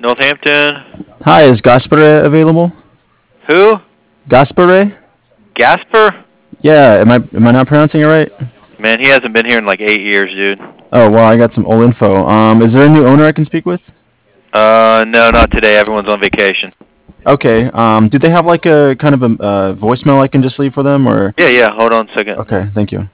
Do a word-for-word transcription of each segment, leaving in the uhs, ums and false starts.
Northampton. Hi, is Gaspare available? Who? Gaspare? Gasper? Yeah, am I am I not pronouncing it right? Man, he hasn't been here in like eight years, dude. Oh, well, I got some old info. Um, is there a new owner I can speak with? Uh, no, not today. Everyone's on vacation. Okay. Um, do they have like a kind of a uh, voicemail I can just leave for them, or? Yeah, yeah. Hold on a second. Okay, thank you.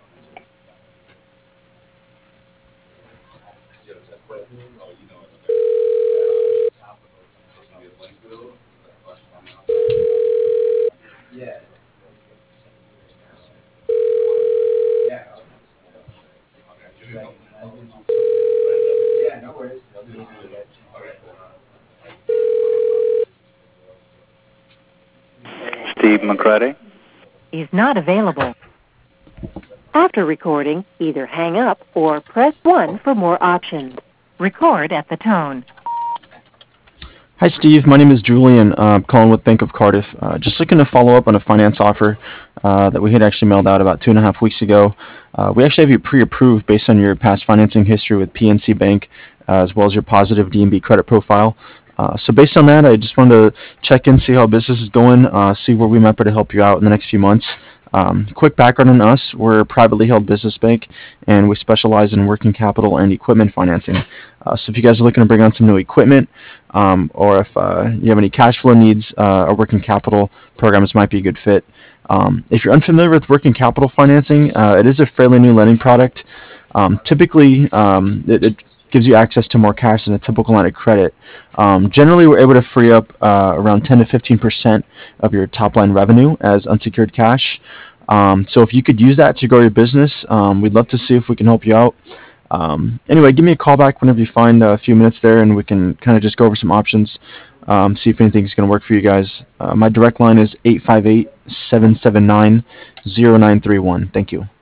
Steve McCready. Is not available. After recording, either hang up or press one for more options. Record at the tone. Hi, Steve. My name is Julian. Uh, I'm calling with Bank of Cardiff. Uh, just looking to follow up on a finance offer uh, that we had actually mailed out about two and a half weeks ago. Uh, we actually have you pre-approved based on your past financing history with P N C Bank, uh, as well as your positive D and B credit profile. Uh, so based on that, I just wanted to check in, see how business is going, uh, see where we might be able to help you out in the next few months. Um, quick background on us, we're a privately held business bank, and we specialize in working capital and equipment financing. Uh, so if you guys are looking to bring on some new equipment, um, or if uh, you have any cash flow needs, uh, our working capital programs might be a good fit. Um, if you're unfamiliar with working capital financing, uh, it is a fairly new lending product. Um, typically, um, it, it gives you access to more cash than a typical line of credit. Um, generally, we're able to free up uh, around ten to fifteen percent of your top line revenue as unsecured cash. Um, so if you could use that to grow your business, um, we'd love to see if we can help you out. Um, anyway, give me a call back whenever you find a few minutes there, and we can kind of just go over some options, um, see if anything's going to work for you guys. Uh, my direct line is eight five eight, seven seven nine, zero nine three one. Thank you.